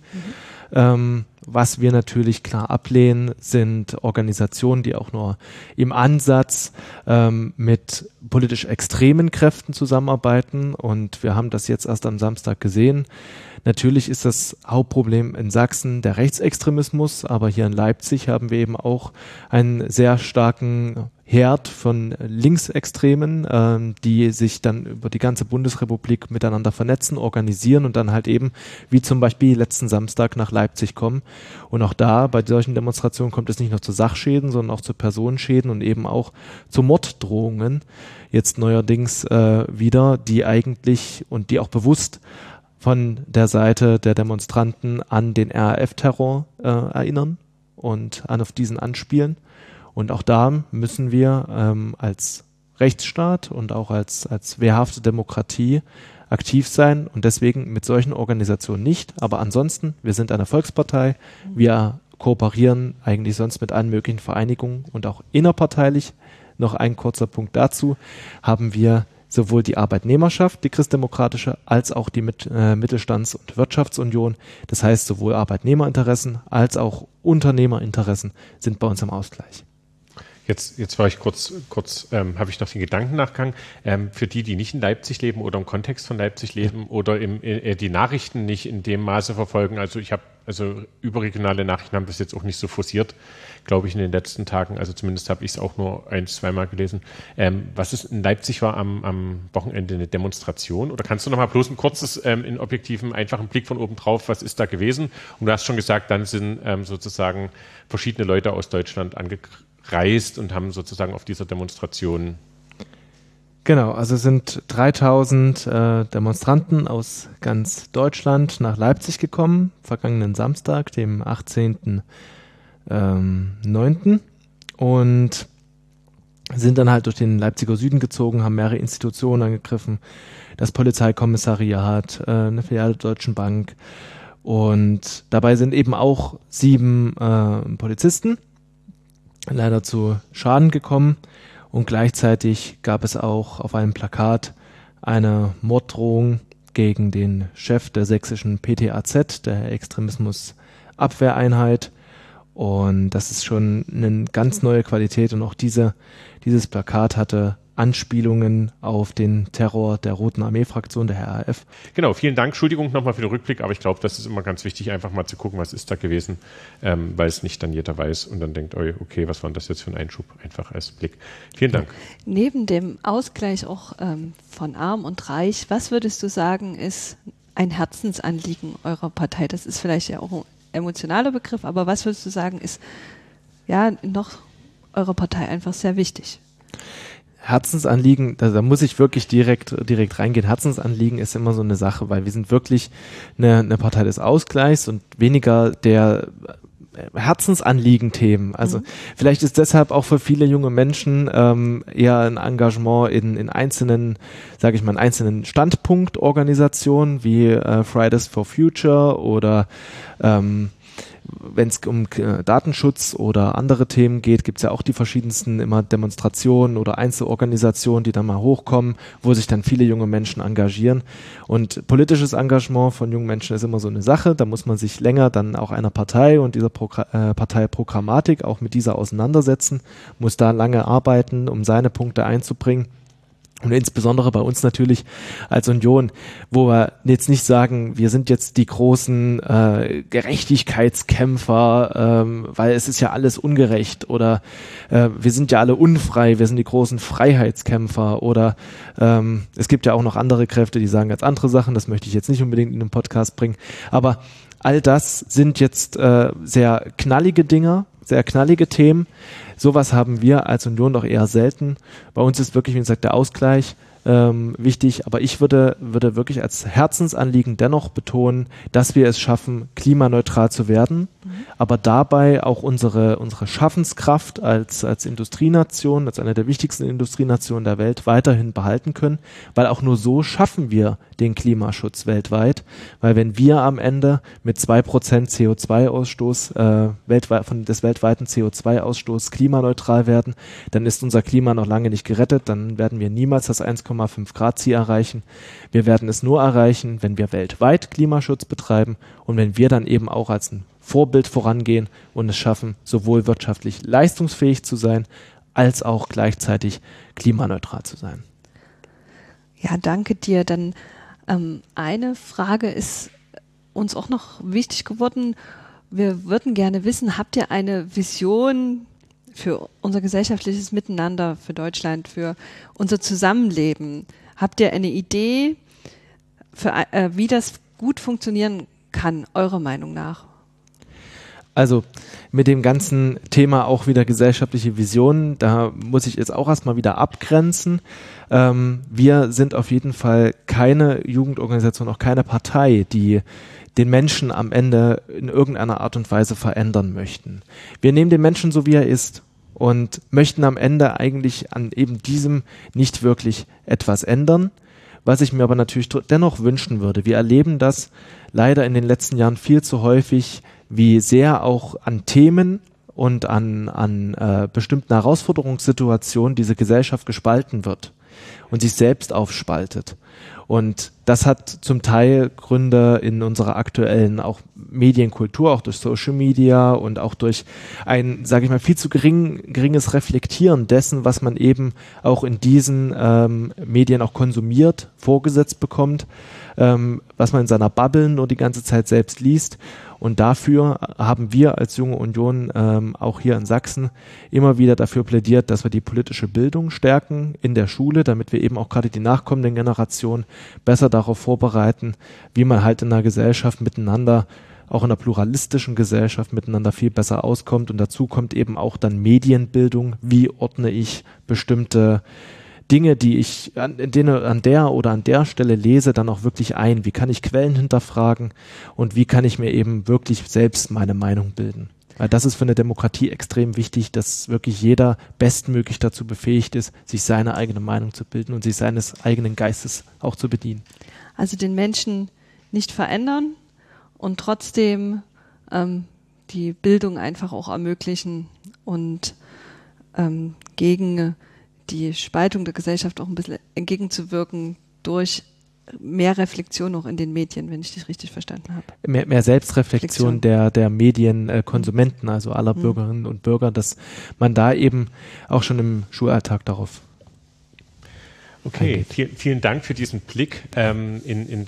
[SPEAKER 3] Was wir natürlich klar ablehnen, sind Organisationen, die auch nur im Ansatz mit politisch extremen Kräften zusammenarbeiten. Und wir haben das jetzt erst am Samstag gesehen. Natürlich ist das Hauptproblem in Sachsen der Rechtsextremismus, aber hier in Leipzig haben wir eben auch einen sehr starken Herd von Linksextremen, die sich dann über die ganze Bundesrepublik miteinander vernetzen, organisieren und dann halt eben, wie zum Beispiel letzten Samstag, nach Leipzig kommen. Und auch da, bei solchen Demonstrationen kommt es nicht nur zu Sachschäden, sondern auch zu Personenschäden und eben auch zu Morddrohungen. Jetzt neuerdings wieder, die eigentlich und die auch bewusst von der Seite der Demonstranten an den RAF-Terror erinnern und auf diesen anspielen. Und auch da müssen wir als Rechtsstaat und auch als wehrhafte Demokratie aktiv sein und deswegen mit solchen Organisationen nicht. Aber ansonsten, wir sind eine Volkspartei, wir kooperieren eigentlich sonst mit allen möglichen Vereinigungen und auch innerparteilich. Noch ein kurzer Punkt dazu, haben wir sowohl die Arbeitnehmerschaft, die christdemokratische, als auch die Mittelstands- und Wirtschaftsunion. Das heißt, sowohl Arbeitnehmerinteressen als auch Unternehmerinteressen sind bei uns im Ausgleich.
[SPEAKER 2] Jetzt war ich kurz habe ich noch den Gedanken nachgegangen, für die nicht in Leipzig leben oder im Kontext von Leipzig leben oder die Nachrichten nicht in dem Maße verfolgen. Also überregionale Nachrichten haben das jetzt auch nicht so forciert, glaube ich, in den letzten Tagen. Also zumindest habe ich es auch nur 1-2 Mal gelesen. Was ist in Leipzig war am Wochenende eine Demonstration? Oder kannst du noch mal bloß ein kurzes, in objektiven, einfachen Blick von oben drauf, was ist da gewesen? Und du hast schon gesagt, dann sind sozusagen verschiedene Leute aus Deutschland angereist und haben sozusagen auf dieser Demonstration.
[SPEAKER 3] Genau, also es sind 3000 Demonstranten aus ganz Deutschland nach Leipzig gekommen, vergangenen Samstag, dem 18.09. und sind dann halt durch den Leipziger Süden gezogen, haben mehrere Institutionen angegriffen, das Polizeikommissariat, eine Filiale der Deutschen Bank und dabei sind eben auch 7 Polizisten leider zu Schaden gekommen. Und gleichzeitig gab es auch auf einem Plakat eine Morddrohung gegen den Chef der sächsischen PTAZ, der Extremismusabwehreinheit. Und das ist schon eine ganz neue Qualität. Und auch dieses Plakat hatte Anspielungen auf den Terror der Roten Armee-Fraktion, der RAF.
[SPEAKER 2] Genau, vielen Dank. Entschuldigung nochmal für den Rückblick, aber ich glaube, das ist immer ganz wichtig, einfach mal zu gucken, was ist da gewesen, weil es nicht dann jeder weiß und dann denkt, okay, was war das jetzt für ein Einschub, einfach als Blick. Vielen Dank.
[SPEAKER 1] Neben dem Ausgleich auch von Arm und Reich, was würdest du sagen, ist ein Herzensanliegen eurer Partei? Das ist vielleicht ja auch ein emotionaler Begriff, aber was würdest du sagen, ist ja noch eurer Partei einfach sehr wichtig?
[SPEAKER 3] Herzensanliegen, da muss ich wirklich direkt reingehen. Herzensanliegen ist immer so eine Sache, weil wir sind wirklich eine Partei des Ausgleichs und weniger der Herzensanliegen-Themen. Also vielleicht ist deshalb auch für viele junge Menschen eher ein Engagement in einzelnen, sage ich mal, in einzelnen Standpunktorganisationen wie Fridays for Future oder wenn es um Datenschutz oder andere Themen geht, gibt es ja auch die verschiedensten immer Demonstrationen oder Einzelorganisationen, die dann mal hochkommen, wo sich dann viele junge Menschen engagieren. Und politisches Engagement von jungen Menschen ist immer so eine Sache. Da muss man sich länger dann auch einer Partei und dieser Parteiprogrammatik auch mit dieser auseinandersetzen, muss da lange arbeiten, um seine Punkte einzubringen. Und insbesondere bei uns natürlich als Union, wo wir jetzt nicht sagen, wir sind jetzt die großen Gerechtigkeitskämpfer, weil es ist ja alles ungerecht oder wir sind ja alle unfrei, wir sind die großen Freiheitskämpfer oder es gibt ja auch noch andere Kräfte, die sagen ganz andere Sachen, das möchte ich jetzt nicht unbedingt in den Podcast bringen, aber all das sind jetzt sehr knallige Dinger, sehr knallige Themen. Sowas haben wir als Union doch eher selten. Bei uns ist wirklich, wie gesagt, der Ausgleich wichtig, aber ich würde wirklich als Herzensanliegen dennoch betonen, dass wir es schaffen, klimaneutral zu werden, aber dabei auch unsere Schaffenskraft als Industrienation, als eine der wichtigsten Industrienationen der Welt weiterhin behalten können, weil auch nur so schaffen wir den Klimaschutz weltweit, weil wenn wir am Ende mit 2% CO2-Ausstoß des weltweiten CO2-Ausstoßes klimaneutral werden, dann ist unser Klima noch lange nicht gerettet, dann werden wir niemals das 1,5 Grad Ziel erreichen. Wir werden es nur erreichen, wenn wir weltweit Klimaschutz betreiben und wenn wir dann eben auch als ein Vorbild vorangehen und es schaffen, sowohl wirtschaftlich leistungsfähig zu sein, als auch gleichzeitig klimaneutral zu sein.
[SPEAKER 1] Ja, danke dir. Dann eine Frage ist uns auch noch wichtig geworden. Wir würden gerne wissen, habt ihr eine Vision für unser gesellschaftliches Miteinander, für Deutschland, für unser Zusammenleben? Habt ihr eine Idee, wie das gut funktionieren kann, eurer Meinung nach?
[SPEAKER 3] Also mit dem ganzen Thema auch wieder gesellschaftliche Visionen, da muss ich jetzt auch erstmal wieder abgrenzen. Wir sind auf jeden Fall keine Jugendorganisation, auch keine Partei, die den Menschen am Ende in irgendeiner Art und Weise verändern möchten. Wir nehmen den Menschen so, wie er ist und möchten am Ende eigentlich an eben diesem nicht wirklich etwas ändern. Was ich mir aber natürlich dennoch wünschen würde, wir erleben das leider in den letzten Jahren viel zu häufig, wie sehr auch an Themen und an bestimmten Herausforderungssituationen diese Gesellschaft gespalten wird und sich selbst aufspaltet. Und das hat zum Teil Gründe in unserer aktuellen auch Medienkultur, auch durch Social Media und auch durch ein, sage ich mal, viel zu geringes Reflektieren dessen, was man eben auch in diesen Medien auch konsumiert, vorgesetzt bekommt, was man in seiner Bubble nur die ganze Zeit selbst liest. Und dafür haben wir als Junge Union auch hier in Sachsen immer wieder dafür plädiert, dass wir die politische Bildung stärken in der Schule, damit wir eben auch gerade die nachkommenden Generationen besser darauf vorbereiten, wie man halt in einer Gesellschaft miteinander, auch in einer pluralistischen Gesellschaft miteinander viel besser auskommt. Und dazu kommt eben auch dann Medienbildung. Wie ordne ich bestimmte Dinge, die ich an der oder an der Stelle lese, dann auch wirklich ein? Wie kann ich Quellen hinterfragen und wie kann ich mir eben wirklich selbst meine Meinung bilden? Weil das ist für eine Demokratie extrem wichtig, dass wirklich jeder bestmöglich dazu befähigt ist, sich seine eigene Meinung zu bilden und sich seines eigenen Geistes auch zu bedienen.
[SPEAKER 1] Also den Menschen nicht verändern und trotzdem die Bildung einfach auch ermöglichen und gegen die Spaltung der Gesellschaft auch ein bisschen entgegenzuwirken durch mehr Reflexion auch in den Medien, wenn ich dich richtig verstanden habe.
[SPEAKER 3] Mehr Selbstreflexion der Medienkonsumenten, also aller Bürgerinnen und Bürger, dass man da eben auch schon im Schulalltag darauf
[SPEAKER 2] Okay, vielen Dank für diesen Blick in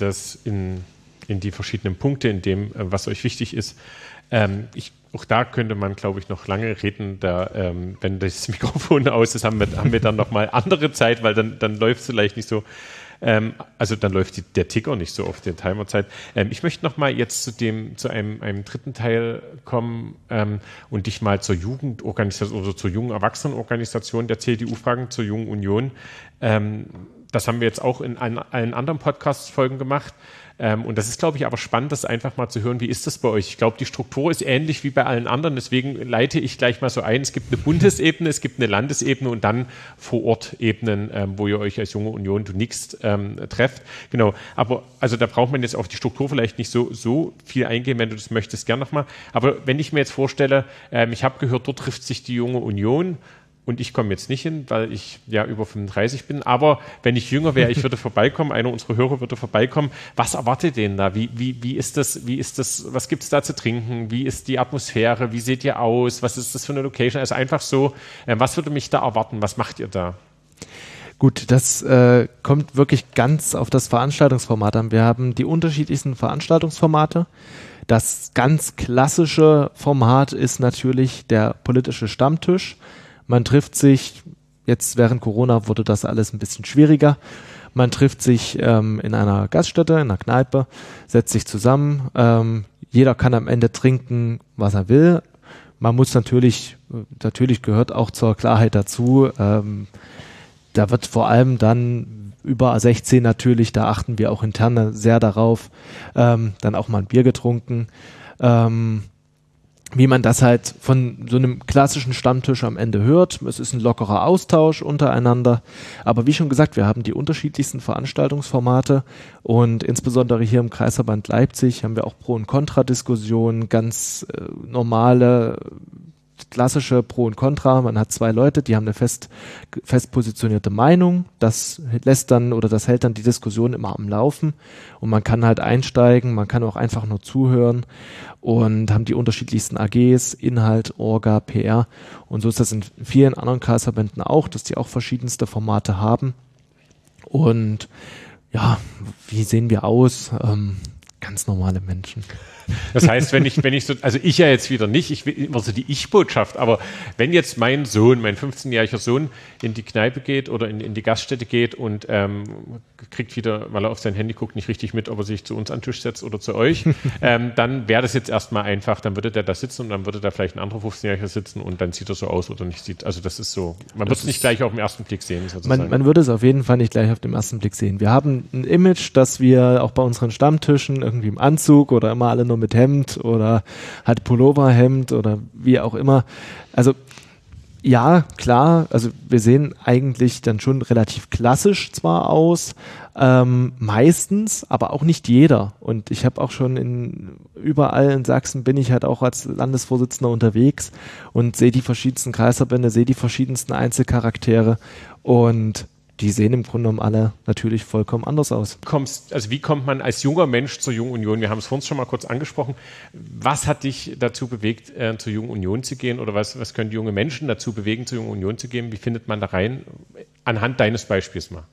[SPEAKER 2] die verschiedenen Punkte, in dem, was euch wichtig ist. Auch da könnte man, glaube ich, noch lange reden. Wenn das Mikrofon aus ist, haben wir dann nochmal andere Zeit, weil dann läuft es vielleicht nicht so. Also dann läuft der Ticker nicht so auf der Timerzeit. Ich möchte nochmal jetzt zu einem dritten Teil kommen und dich mal zur Jugendorganisation oder zur jungen Erwachsenenorganisation der CDU fragen, zur Jungen Union. das haben wir jetzt auch in allen anderen Podcast-Folgen gemacht. Und das ist, glaube ich, aber spannend, das einfach mal zu hören, wie ist das bei euch? Ich glaube, die Struktur ist ähnlich wie bei allen anderen, deswegen leite ich gleich mal so ein. Es gibt eine Bundesebene, es gibt eine Landesebene und dann Vor-Ort-Ebenen, wo ihr euch als Junge Union, du nickst, trefft. Genau, aber also da braucht man jetzt auf die Struktur vielleicht nicht so viel eingehen, wenn du das möchtest, gern nochmal. Aber wenn ich mir jetzt vorstelle, ich habe gehört, dort trifft sich die Junge Union. Und ich komme jetzt nicht hin, weil ich ja über 35 bin. Aber wenn ich jünger wäre, ich würde vorbeikommen, einer unserer Hörer würde vorbeikommen. Was erwartet ihr denn da? Wie ist das? Was gibt es da zu trinken? Wie ist die Atmosphäre? Wie seht ihr aus? Was ist das für eine Location? Also einfach so, was würde mich da erwarten? Was macht ihr da?
[SPEAKER 3] Gut, das kommt wirklich ganz auf das Veranstaltungsformat an. Wir haben die unterschiedlichsten Veranstaltungsformate. Das ganz klassische Format ist natürlich der politische Stammtisch. Man trifft sich, jetzt während Corona wurde das alles ein bisschen schwieriger, man trifft sich in einer Gaststätte, in einer Kneipe, setzt sich zusammen, jeder kann am Ende trinken, was er will. Man muss natürlich gehört auch zur Klarheit dazu, da wird vor allem dann über 16 natürlich, da achten wir auch intern sehr darauf, dann auch mal ein Bier getrunken, wie man das halt von so einem klassischen Stammtisch am Ende hört. Es ist ein lockerer Austausch untereinander. Aber wie schon gesagt, wir haben die unterschiedlichsten Veranstaltungsformate und insbesondere hier im Kreisverband Leipzig haben wir auch Pro- und Kontra-Diskussionen, ganz normale, klassische Pro und Contra. Man hat zwei Leute, die haben eine fest positionierte Meinung. Das hält dann die Diskussion immer am Laufen und man kann halt einsteigen, man kann auch einfach nur zuhören und haben die unterschiedlichsten AGs, Inhalt, Orga, PR und so ist das in vielen anderen Kreisverbänden auch, dass die auch verschiedenste Formate haben. Und ja, wie sehen wir aus? Ganz normale Menschen.
[SPEAKER 2] Das heißt, wenn ich so, also ich ja jetzt wieder nicht, ich will immer so die Ich-Botschaft, aber wenn jetzt mein 15-jähriger Sohn in die Kneipe geht oder in die Gaststätte geht und kriegt wieder, weil er auf sein Handy guckt, nicht richtig mit, ob er sich zu uns an den Tisch setzt oder zu euch, dann wäre das jetzt erstmal einfach, dann würde der da sitzen und dann würde da vielleicht ein anderer 15-Jähriger sitzen und dann sieht er so aus oder nicht sieht, also das ist so, man wird es nicht gleich auf den ersten Blick sehen sozusagen.
[SPEAKER 3] Man würde es auf jeden Fall nicht gleich auf den ersten Blick sehen. Wir haben ein Image, das wir auch bei unseren Stammtischen irgendwie im Anzug oder immer alle nur mit Hemd oder halt Pulloverhemd oder wie auch immer. Also ja, klar, also wir sehen eigentlich dann schon relativ klassisch zwar aus, meistens, aber auch nicht jeder. Und ich habe auch schon überall in Sachsen bin ich halt auch als Landesvorsitzender unterwegs und sehe die verschiedensten Kreisverbände, sehe die verschiedensten Einzelcharaktere und die sehen im Grunde genommen alle natürlich vollkommen anders aus.
[SPEAKER 2] Wie kommt man als junger Mensch zur Jungen Union? Wir haben es vorhin schon mal kurz angesprochen. Was hat dich dazu bewegt, zur Jungen Union zu gehen? Oder was können die junge Menschen dazu bewegen, zur Jungen Union zu gehen? Wie findet man da rein? Anhand deines Beispiels mal.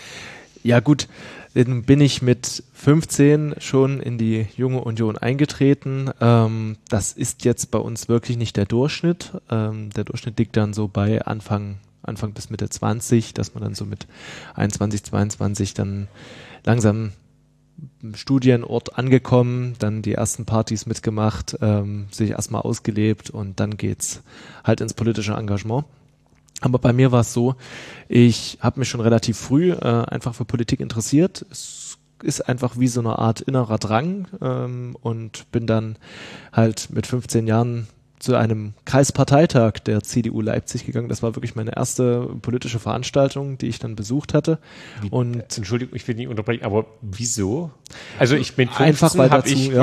[SPEAKER 3] Ja gut, dann bin ich mit 15 schon in die Junge Union eingetreten. Das ist jetzt bei uns wirklich nicht der Durchschnitt. Der Durchschnitt liegt dann so bei Anfang bis Mitte 20, dass man dann so mit 21, 22 dann langsam im Studienort angekommen, dann die ersten Partys mitgemacht, sich erstmal ausgelebt und dann geht's halt ins politische Engagement. Aber bei mir war es so, ich habe mich schon relativ früh einfach für Politik interessiert. Es ist einfach wie so eine Art innerer Drang und bin dann halt mit 15 Jahren zu einem Kreisparteitag der CDU Leipzig gegangen. Das war wirklich meine erste politische Veranstaltung, die ich dann besucht hatte.
[SPEAKER 2] Entschuldigung, ich will nicht unterbrechen, aber wieso? Also ich bin 15,
[SPEAKER 3] einfach weil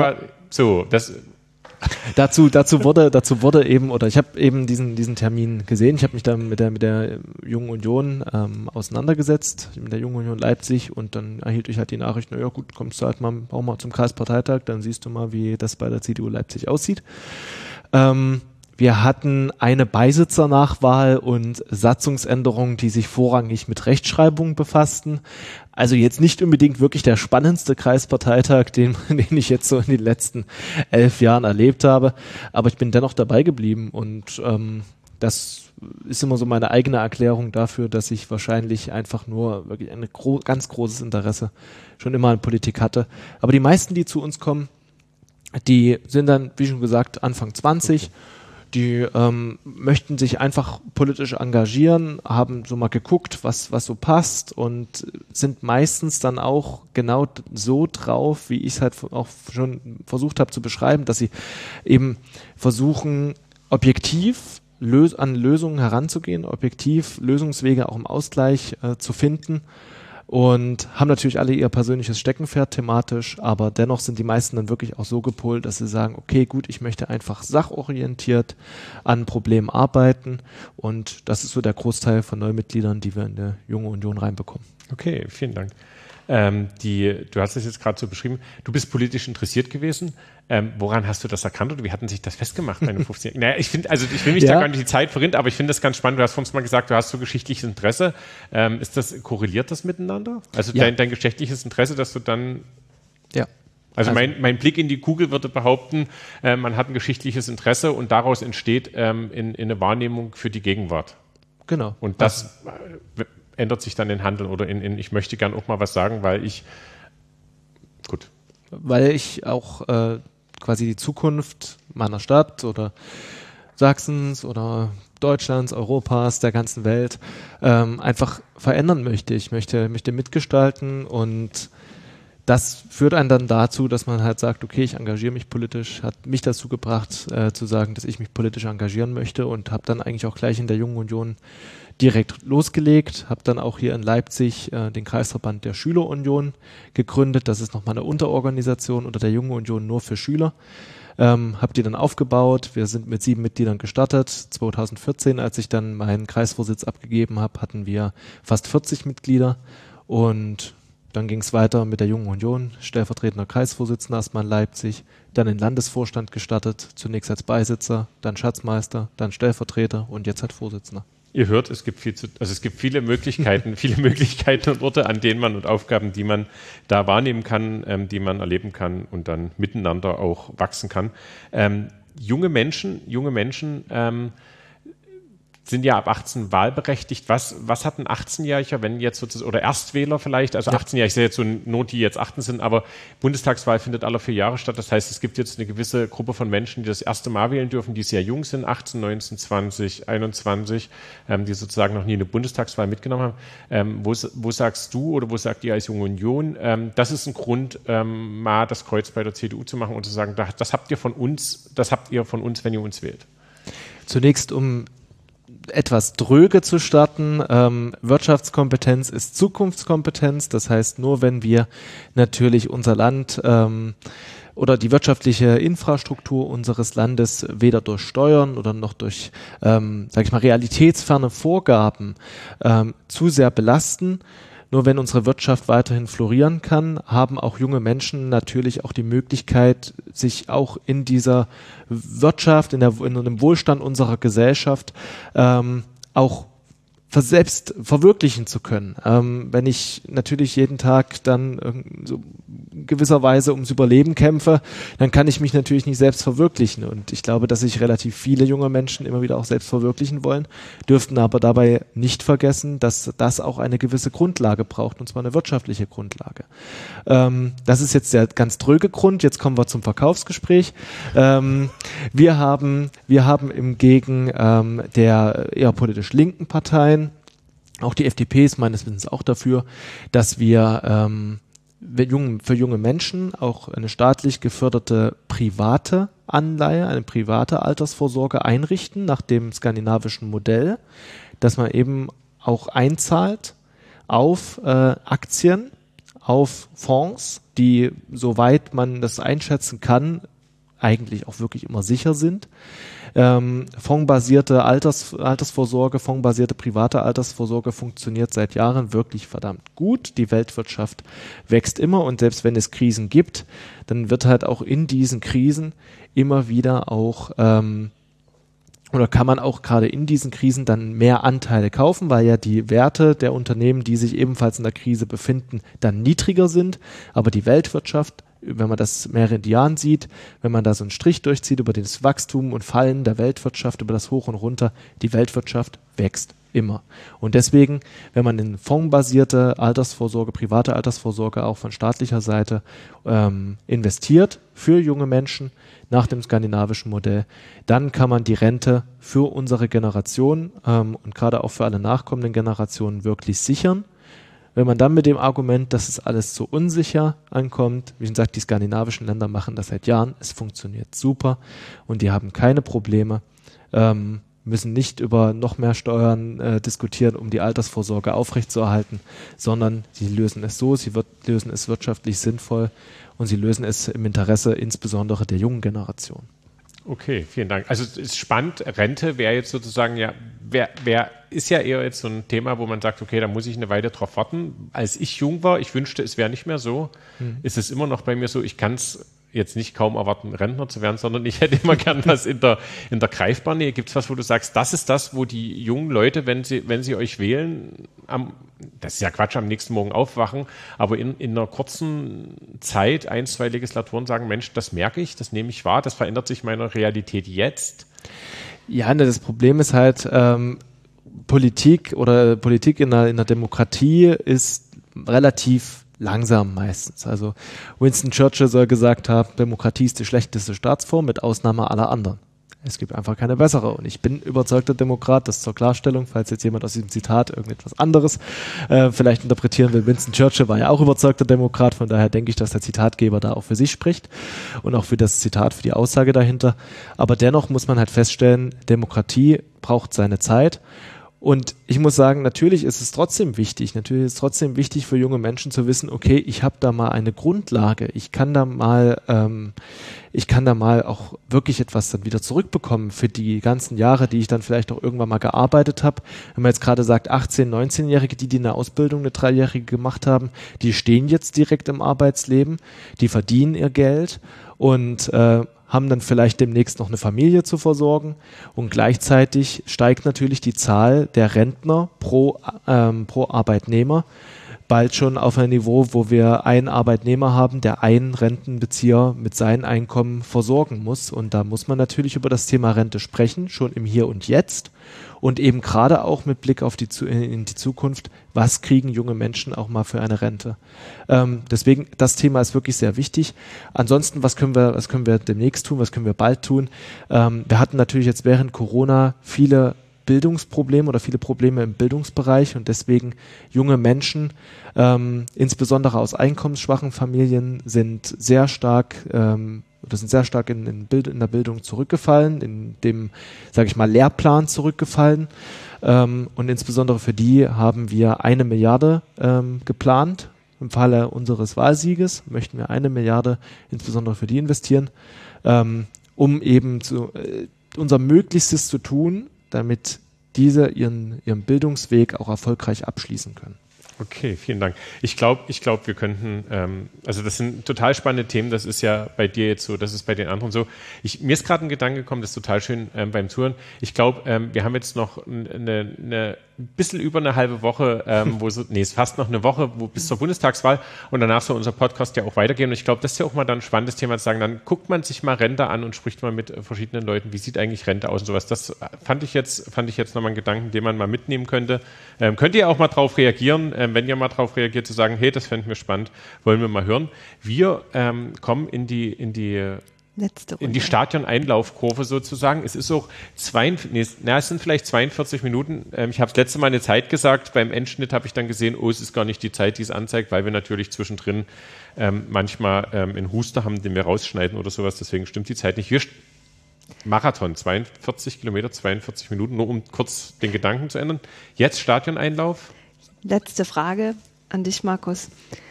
[SPEAKER 3] dazu wurde eben, oder ich habe eben diesen Termin gesehen. Ich habe mich dann mit der Jungen Union auseinandergesetzt, mit der Jungen Union Leipzig und dann erhielt ich halt die Nachricht, na ja gut, kommst du halt auch mal zum Kreisparteitag, dann siehst du mal, wie das bei der CDU Leipzig aussieht. Wir hatten eine Beisitzernachwahl und Satzungsänderungen, die sich vorrangig mit Rechtschreibung befassten. Also jetzt nicht unbedingt wirklich der spannendste Kreisparteitag, den ich jetzt so in den letzten 11 Jahren erlebt habe. Aber ich bin dennoch dabei geblieben und das ist immer so meine eigene Erklärung dafür, dass ich wahrscheinlich einfach nur wirklich ein ganz großes Interesse schon immer an Politik hatte. Aber die meisten, die zu uns kommen, die sind dann, wie schon gesagt, Anfang 20, die möchten sich einfach politisch engagieren, haben so mal geguckt, was so passt und sind meistens dann auch genau so drauf, wie ich es halt auch schon versucht habe zu beschreiben, dass sie eben versuchen, objektiv an Lösungen heranzugehen, objektiv Lösungswege auch im Ausgleich zu finden. Und haben natürlich alle ihr persönliches Steckenpferd thematisch, aber dennoch sind die meisten dann wirklich auch so gepolt, dass sie sagen, okay, gut, ich möchte einfach sachorientiert an Problemen arbeiten und das ist so der Großteil von Neumitgliedern, die wir in der Junge Union reinbekommen.
[SPEAKER 2] Okay, vielen Dank. Du hast es jetzt gerade so beschrieben, du bist politisch interessiert gewesen. Woran hast du das erkannt oder wie hatten sich das festgemacht bei den 15 Jahren? Naja, ich will mich da gar nicht die Zeit verrinnen, aber ich finde das ganz spannend. Du hast vorhin mal gesagt, du hast so geschichtliches Interesse. Korreliert das miteinander? Also dein geschichtliches Interesse, dass du dann...
[SPEAKER 3] Ja.
[SPEAKER 2] Also mein Blick in die Kugel würde behaupten, man hat ein geschichtliches Interesse und daraus entsteht in eine Wahrnehmung für die Gegenwart.
[SPEAKER 3] Genau.
[SPEAKER 2] Und das ändert sich dann in Handeln oder in ich möchte gern auch mal was sagen, weil ich
[SPEAKER 3] auch quasi die Zukunft meiner Stadt oder Sachsens oder Deutschlands, Europas, der ganzen Welt einfach verändern möchte. Ich möchte mitgestalten und das führt einen dann dazu, dass man halt sagt, okay, ich engagiere mich politisch, hat mich dazu gebracht, zu sagen, dass ich mich politisch engagieren möchte und habe dann eigentlich auch gleich in der Jungen Union direkt losgelegt, habe dann auch hier in Leipzig den Kreisverband der Schülerunion gegründet. Das ist nochmal eine Unterorganisation unter der Jungen Union nur für Schüler. Habe die dann aufgebaut. Wir sind mit 7 Mitgliedern gestartet. 2014, als ich dann meinen Kreisvorsitz abgegeben habe, hatten wir fast 40 Mitglieder und dann ging es weiter mit der Jungen Union, stellvertretender Kreisvorsitzender erstmal in Leipzig, dann in den Landesvorstand gestartet, zunächst als Beisitzer, dann Schatzmeister, dann Stellvertreter und jetzt halt Vorsitzender.
[SPEAKER 2] Ihr hört, es gibt viele Möglichkeiten, und Orte, an denen man und Aufgaben, die man da wahrnehmen kann, die man erleben kann und dann miteinander auch wachsen kann. Junge Menschen sind ja ab 18 wahlberechtigt. Was hat ein 18-Jähriger, wenn jetzt sozusagen, oder Erstwähler vielleicht, also 18-Jährige, ich sehe jetzt so nur die jetzt 18 sind, aber Bundestagswahl findet alle 4 Jahre statt. Das heißt, es gibt jetzt eine gewisse Gruppe von Menschen, die das erste Mal wählen dürfen, die sehr jung sind, 18, 19, 20, 21, die sozusagen noch nie eine Bundestagswahl mitgenommen haben. Wo sagst du oder wo sagt ihr als Junge Union, das ist ein Grund, mal das Kreuz bei der CDU zu machen und zu sagen, das habt ihr von uns, wenn ihr uns wählt?
[SPEAKER 3] Zunächst, um etwas dröge zu starten. Wirtschaftskompetenz ist Zukunftskompetenz. Das heißt, nur wenn wir natürlich unser Land oder die wirtschaftliche Infrastruktur unseres Landes weder durch Steuern oder noch durch, realitätsferne Vorgaben zu sehr belasten, nur wenn unsere Wirtschaft weiterhin florieren kann, haben auch junge Menschen natürlich auch die Möglichkeit, sich auch in dieser Wirtschaft, in dem Wohlstand unserer Gesellschaft auch selbst verwirklichen zu können. Wenn ich natürlich jeden Tag dann so gewisserweise ums Überleben kämpfe, dann kann ich mich natürlich nicht selbst verwirklichen. Und ich glaube, dass sich relativ viele junge Menschen immer wieder auch selbst verwirklichen wollen, dürften aber dabei nicht vergessen, dass das auch eine gewisse Grundlage braucht, und zwar eine wirtschaftliche Grundlage. Das ist jetzt der ganz dröge Grund. Jetzt kommen wir zum Verkaufsgespräch. Wir haben hingegen der eher politisch linken Parteien, auch die FDP ist meines Wissens auch dafür, dass wir für junge Menschen auch eine staatlich geförderte private Anleihe, eine private Altersvorsorge einrichten nach dem skandinavischen Modell, dass man eben auch einzahlt auf Aktien, auf Fonds, die, soweit man das einschätzen kann, eigentlich auch wirklich immer sicher sind. Fondsbasierte Altersvorsorge, fondsbasierte private Altersvorsorge funktioniert seit Jahren wirklich verdammt gut. Die Weltwirtschaft wächst immer und selbst wenn es Krisen gibt, dann wird halt auch in diesen Krisen immer wieder auch oder kann man auch gerade in diesen Krisen dann mehr Anteile kaufen, weil ja die Werte der Unternehmen, die sich ebenfalls in der Krise befinden, dann niedriger sind. Aber die Weltwirtschaft, wenn man das meridian sieht, wenn man da so einen Strich durchzieht über das Wachstum und Fallen der Weltwirtschaft, über das Hoch und Runter, die Weltwirtschaft wächst immer. Und deswegen, wenn man in fondsbasierte Altersvorsorge, private Altersvorsorge auch von staatlicher Seite investiert für junge Menschen nach dem skandinavischen Modell, dann kann man die Rente für unsere Generation und gerade auch für alle nachkommenden Generationen wirklich sichern. Wenn man dann mit dem Argument, dass es alles so unsicher ankommt, wie gesagt, die skandinavischen Länder machen das seit Jahren, es funktioniert super und die haben keine Probleme, müssen nicht über noch mehr Steuern diskutieren, um die Altersvorsorge aufrechtzuerhalten, sondern sie lösen es so, lösen es wirtschaftlich sinnvoll und sie lösen es im Interesse insbesondere der jungen Generation.
[SPEAKER 2] Okay, vielen Dank. Also es ist spannend, Rente wäre jetzt sozusagen ist ja eher jetzt so ein Thema, wo man sagt, okay, da muss ich eine Weile drauf warten. Als ich jung war, ich wünschte, es wäre nicht mehr so, ist es immer noch bei mir so, ich kann es jetzt nicht kaum erwarten, Rentner zu werden, sondern ich hätte immer gern was in der Greifbarnähe. Gibt es was, wo du sagst, das ist das, wo die jungen Leute, wenn sie euch wählen, das ist ja Quatsch, am nächsten Morgen aufwachen, aber in einer kurzen Zeit, 1-2 Legislaturen sagen, Mensch, das merke ich, das nehme ich wahr, das verändert sich meine Realität jetzt?
[SPEAKER 3] Ja, das Problem ist halt, Politik in der Demokratie ist relativ langsam meistens. Also Winston Churchill soll gesagt haben, Demokratie ist die schlechteste Staatsform mit Ausnahme aller anderen. Es gibt einfach keine bessere. Und ich bin überzeugter Demokrat, das zur Klarstellung, falls jetzt jemand aus diesem Zitat irgendetwas anderes vielleicht interpretieren will. Winston Churchill war ja auch überzeugter Demokrat, von daher denke ich, dass der Zitatgeber da auch für sich spricht und auch für das Zitat, für die Aussage dahinter. Aber dennoch muss man halt feststellen, Demokratie braucht seine Zeit. Und ich muss sagen, natürlich ist es trotzdem wichtig für junge Menschen zu wissen, okay, ich habe da mal eine Grundlage, ich kann da mal auch wirklich etwas dann wieder zurückbekommen für die ganzen Jahre, die ich dann vielleicht auch irgendwann mal gearbeitet habe. Wenn man jetzt gerade sagt, 18-, 19-Jährige, die eine Ausbildung, eine 3-jährige gemacht haben, die stehen jetzt direkt im Arbeitsleben, die verdienen ihr Geld und haben dann vielleicht demnächst noch eine Familie zu versorgen und gleichzeitig steigt natürlich die Zahl der Rentner pro Arbeitnehmer bald schon auf ein Niveau, wo wir einen Arbeitnehmer haben, der einen Rentenbezieher mit seinem Einkommen versorgen muss. Und da muss man natürlich über das Thema Rente sprechen, schon im Hier und Jetzt und eben gerade auch mit Blick auf in die Zukunft, was kriegen junge Menschen auch mal für eine Rente. Deswegen, das Thema ist wirklich sehr wichtig. Ansonsten, was können wir demnächst tun, was können wir bald tun? Wir hatten natürlich jetzt während Corona viele Bildungsprobleme oder viele Probleme im Bildungsbereich und deswegen junge Menschen, insbesondere aus einkommensschwachen Familien, sind sehr stark in der Bildung zurückgefallen, in dem, sage ich mal, Lehrplan zurückgefallen. Und insbesondere für die haben wir 1 Milliarde geplant. Im Falle unseres Wahlsieges möchten wir 1 Milliarde insbesondere für die investieren, um eben unser Möglichstes zu tun, damit diese ihren Bildungsweg auch erfolgreich abschließen können.
[SPEAKER 2] Okay, vielen Dank. Ich glaube, wir könnten, also das sind total spannende Themen, das ist ja bei dir jetzt so, das ist bei den anderen so. Mir ist gerade ein Gedanke gekommen, das ist total schön beim Zuhören. Ich glaube, wir haben jetzt noch eine bisschen über eine halbe Woche, ist fast noch eine Woche, bis zur Bundestagswahl und danach soll unser Podcast ja auch weitergehen. Und ich glaube, das ist ja auch mal dann ein spannendes Thema zu sagen, dann guckt man sich mal Rente an und spricht mal mit verschiedenen Leuten, wie sieht eigentlich Rente aus und sowas. Das fand ich jetzt nochmal einen Gedanken, den man mal mitnehmen könnte. Könnt ihr auch mal drauf reagieren, wenn ihr mal drauf reagiert, zu sagen, hey, das fänden wir spannend, wollen wir mal hören. Wir kommen in die Stadion-Einlaufkurve sozusagen. Es ist auch es sind vielleicht 42 Minuten. Ich habe das letzte Mal eine Zeit gesagt. Beim Endschnitt habe ich dann gesehen, es ist gar nicht die Zeit, die es anzeigt, weil wir natürlich zwischendrin manchmal einen Huster haben, den wir rausschneiden oder sowas. Deswegen stimmt die Zeit nicht. Marathon, 42 Kilometer, 42 Minuten, nur um kurz den Gedanken zu ändern. Jetzt Stadion-Einlauf. Letzte
[SPEAKER 1] Frage an dich, Markus.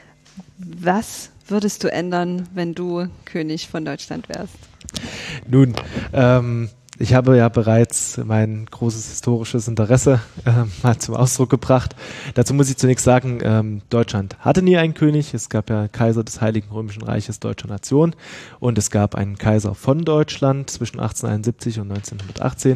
[SPEAKER 1] Was würdest du ändern, wenn du König von Deutschland wärst?
[SPEAKER 3] Nun, ich habe ja bereits mein großes historisches Interesse mal zum Ausdruck gebracht. Dazu muss ich zunächst sagen, Deutschland hatte nie einen König. Es gab ja Kaiser des Heiligen Römischen Reiches Deutscher Nation und es gab einen Kaiser von Deutschland zwischen 1871 und 1918.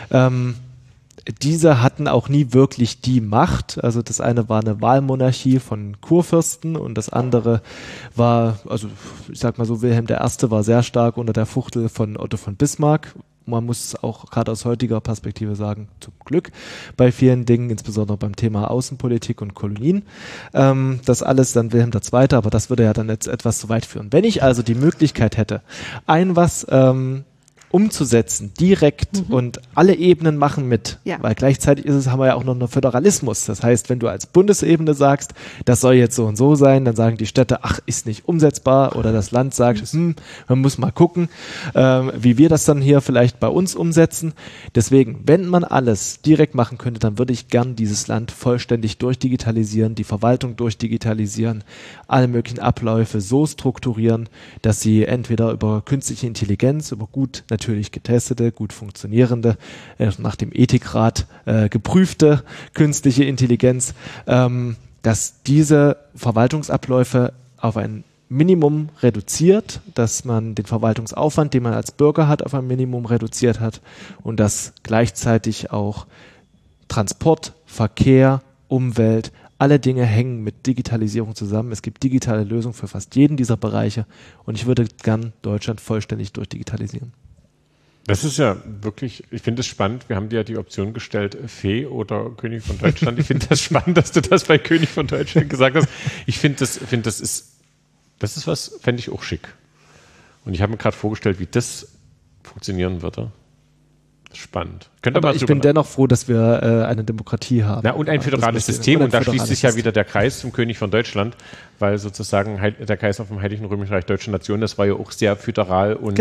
[SPEAKER 3] Diese hatten auch nie wirklich die Macht. Also das eine war eine Wahlmonarchie von Kurfürsten und das andere war, also ich sag mal so, Wilhelm I. war sehr stark unter der Fuchtel von Otto von Bismarck. man muss auch gerade aus heutiger Perspektive sagen, zum Glück bei vielen Dingen, insbesondere beim Thema Außenpolitik und Kolonien. Das alles dann Wilhelm II., aber das würde ja dann jetzt etwas zu weit führen. Wenn ich also die Möglichkeit hätte, was umzusetzen, direkt und alle Ebenen machen mit, weil gleichzeitig haben wir ja auch noch einen Föderalismus. Das heißt, wenn du als Bundesebene sagst, das soll jetzt so und so sein, dann sagen die Städte, ach, ist nicht umsetzbar, oder das Land sagt, man muss mal gucken, wie wir das dann hier vielleicht bei uns umsetzen. Deswegen, wenn man alles direkt machen könnte, dann würde ich gern dieses Land vollständig durchdigitalisieren, die Verwaltung durchdigitalisieren, alle möglichen Abläufe so strukturieren, dass sie entweder über künstliche Intelligenz, über gut natürlich getestete, gut funktionierende, nach dem Ethikrat geprüfte künstliche Intelligenz, dass diese Verwaltungsabläufe auf ein Minimum reduziert, dass man den Verwaltungsaufwand, den man als Bürger hat, auf ein Minimum reduziert hat und dass gleichzeitig auch Transport, Verkehr, Umwelt, alle Dinge hängen mit Digitalisierung zusammen. Es gibt digitale Lösungen für fast jeden dieser Bereiche und ich würde gern Deutschland vollständig durchdigitalisieren.
[SPEAKER 2] Das ist ja wirklich, ich finde es spannend, wir haben dir ja die Option gestellt, Fee oder König von Deutschland. Ich finde das spannend, dass du das bei König von Deutschland gesagt hast. Ich finde das ist was, fände ich auch schick. Und ich habe mir gerade vorgestellt, wie das funktionieren würde. Spannend.
[SPEAKER 3] Aber ich bin dennoch froh, dass wir eine Demokratie haben.
[SPEAKER 2] Na, und ein föderales System. Und da schließt sich ja wieder der Kreis zum König von Deutschland, weil sozusagen der Kaiser vom Heiligen Römischen Reich Deutsche Nation, das war ja auch sehr föderal und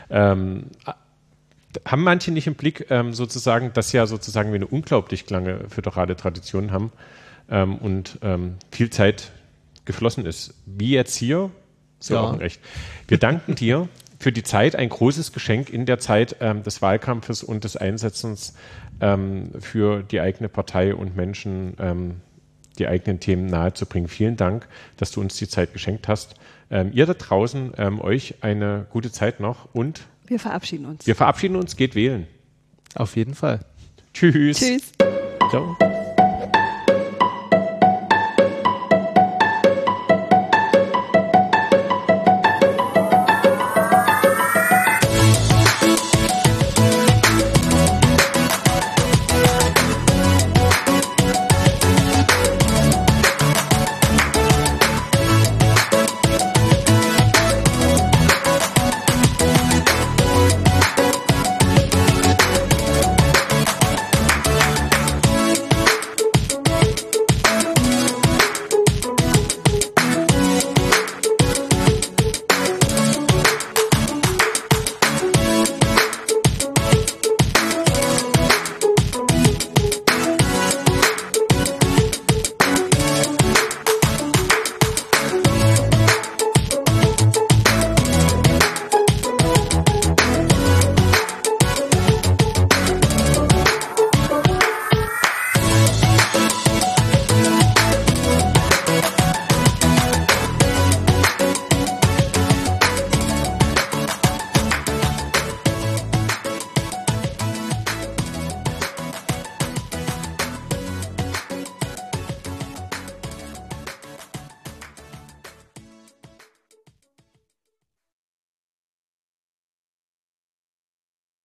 [SPEAKER 2] haben manche nicht im Blick, sozusagen, dass ja sozusagen wir eine unglaublich lange föderale Tradition haben und viel Zeit geflossen ist. Wie jetzt hier, so auch ein Recht. Wir danken dir für die Zeit, ein großes Geschenk in der Zeit des Wahlkampfes und des Einsetzens für die eigene Partei und Menschen die eigenen Themen nahezubringen. Vielen Dank, dass du uns die Zeit geschenkt hast. Ihr da draußen, euch eine gute Zeit noch und
[SPEAKER 1] wir verabschieden uns.
[SPEAKER 2] Geht wählen.
[SPEAKER 3] Auf jeden Fall.
[SPEAKER 2] Tschüss.
[SPEAKER 1] Tschüss.
[SPEAKER 3] Ciao.